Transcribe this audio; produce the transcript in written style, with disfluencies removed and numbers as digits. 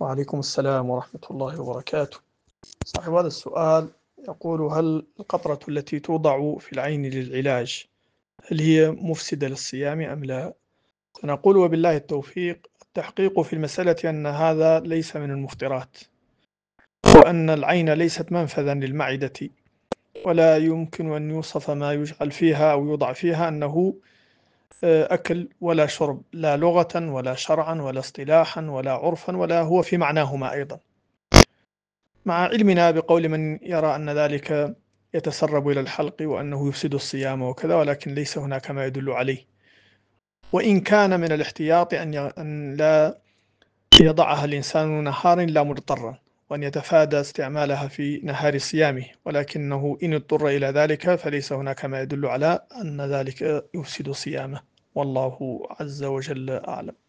وعليكم السلام ورحمة الله وبركاته. صاحب هذا السؤال يقول: هل القطرة التي توضع في العين للعلاج هل هي مفسدة للصيام أم لا؟ فنقول وبالله التوفيق. التحقيق في المسألة أن هذا ليس من المفطرات، وأن العين ليست منفذا للمعدة، ولا يمكن أن يوصف ما يجعل فيها أو يوضع فيها أنه أكل ولا شرب، لا لغة ولا شرعا ولا اصطلاحا ولا عرفا، ولا هو في معناهما أيضا، مع علمنا بقول من يرى أن ذلك يتسرب إلى الحلق وأنه يفسد الصيام وكذا، ولكن ليس هناك ما يدل عليه. وإن كان من الاحتياط أن لا يضعها الإنسان نهارا لا مضطرا، وأن يتفادى استعمالها في نهار صيامه، ولكنه إن اضطر إلى ذلك فليس هناك ما يدل على أن ذلك يفسد صيامه، والله عز وجل أعلم.